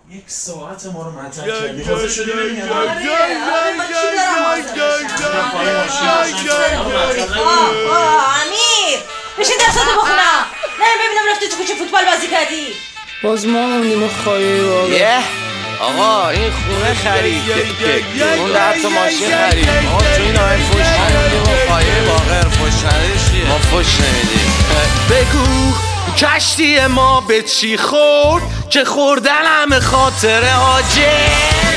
یک ساعت ما رو مطرح کردی حاضر شدی ببین یا نه؟ امیر بشین درستاتو بخونم. نه ببینم رفتی تو کوچه فوتبال بازی کردی. باز ما موندیم خواهی واقعا. آقا این خونه خرید اون در تا ماشین خرید ما تو این آقای فوش ندیم و خواهی باقر فوش ندیشیه ما فوش نمیدیم. بگو کشتی ما به چی خورد که خوردن همه خاطر آجر.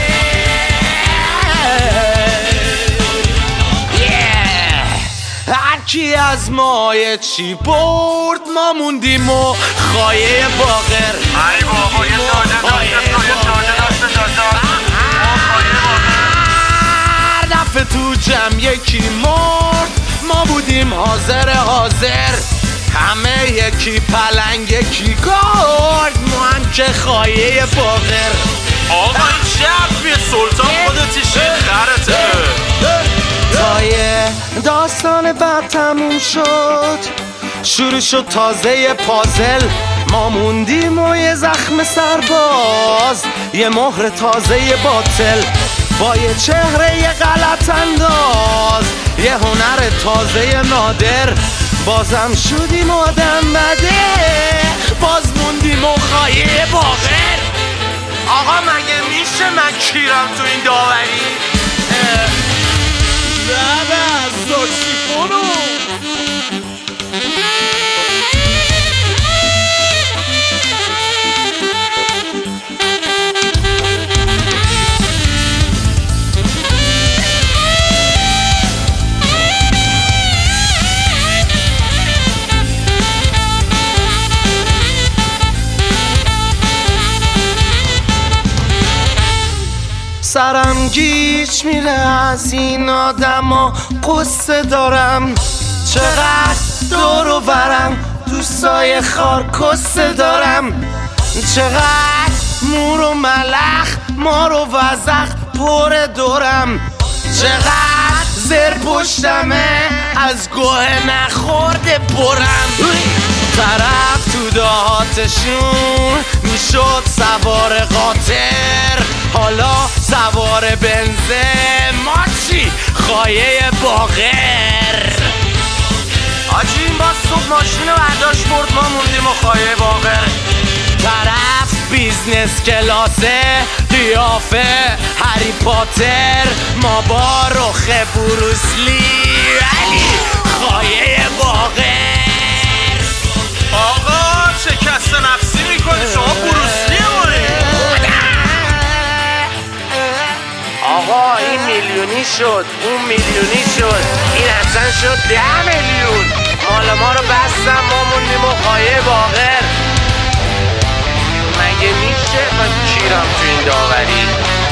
هرکی از مایه چی برد ما موندیم و خواهی باقر. ای بابا یه ساده هر دفعه تو جمع یکی مرد ما بودیم حاضر همه یکی پلنگ یکی گرد ما هم که خواهی باقر. آقا این شب یه سلطان خودتی شید خرته. تایه داستان بعد تموم شد شروع شد تازه پازل ما موندیم و یه زخم سرباز یه مهر تازه باطل با یه چهره یه غلط انداز یه هنر تازه نادر بازم شدیم آدم بده باز موندیم و خواهی باقر. آقا مگه میشه من کیرم تو این داوری؟ زده از ساکسیفونو سرم گیج میره از این آدما قصه دارم چقدر دور و برم دوستای خار کسه دارم چقدر مور و ملخ مار و وزخ پر دورم چقدر زر پشتمه از گوه نخورده برم. طرف تو دهاتشون میشد سوار قاطر حالا سوار بنزه ما چی خواهی باقر. آجی این باز صبح ماشین رو برداشت برد ما موندیم و خواهی باقر. طرف بیزنس کلاسه قیافه هری پاتر ما با رخ بروسلی ولی خواهی باقر. آقا شکست نفسی میکنی شما بروسلی مونه. آقا این میلیونی شد اون میلیونی شد این اصلا شد 10 میلیون مال ما رو بستم ما موندیم و خواهی باقر. مگه میشه من کیرم تو این داوری؟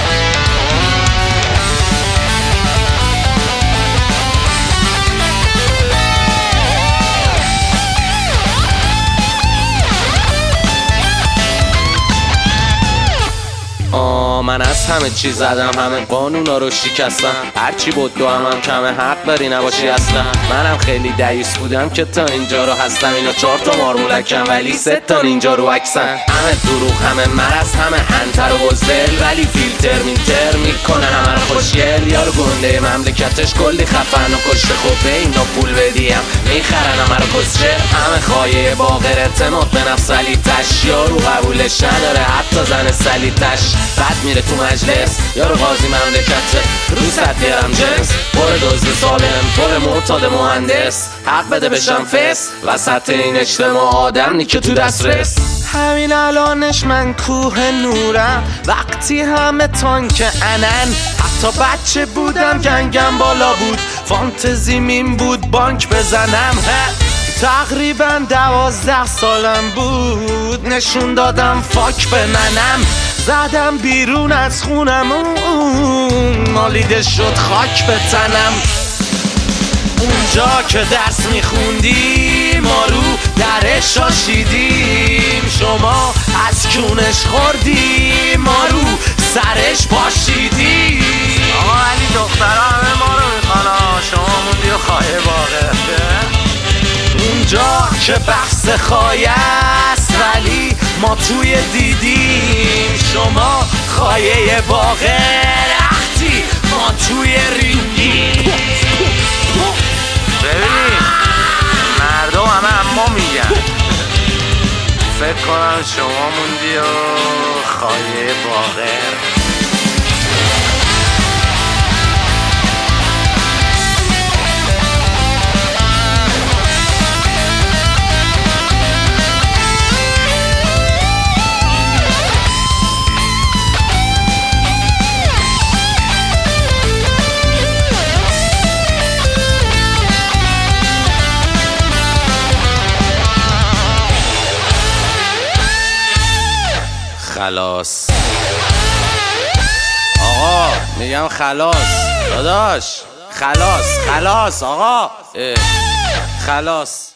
من از همه چی زدم همه قانونا رو شکستم هرچی بود دو هم کمه حق بری نباشی اصلا. منم خیلی دیوس بودم که تا اینجا رو هستم اینا 4 تا مارمولکم ولی 3 تا اینجا رو عکسن همه دروغ همه مرض همه انتر و بزدل ولی فیلتر مینتر میکنه همه رو خوشگل یارو گنده مملکتش کلی خفن و کشته خب به اینا پول بدیم میخرن همه رو کسچه همه خواهی باقر اعتماد به نفس ولی تش یارو قبولش نداره حتی زن سلیتش بعد میره تو مجلس یارو قاضی مملکته رو سطحیرم جنس پر دزد سالم پر معتاد مهندس حق بده بشم فس وسط این اجتماع آدم نی که تو دست رس. همین الانش من کوه نورم وقتی همه تانک انن حتی بچه بودم گنگم بالا بود فانتزیم بود بانک بزنم تقریبا 12 سالم بود نشون دادم فاک به منم زدم بیرون از خونم مالیده شد خاک به تنم. اونجا که درس میخوندیم ما رو درش آشیدیم شما از کونش خوردیم ما رو سرش پاشیدیم. ولی دخترها همه ما رو میخوانا شما موندی و خواهی باقر. اونجا که بحث خواهی است ولی ما توی دیدیم خایه باغر وقتی ما توی رینگی. ببینید مردم همه اما میگن، فکر کنم شما موندی و خایه باغر. خلاص آقا، میگم خلاص داداش، خلاص آقا، خلاص.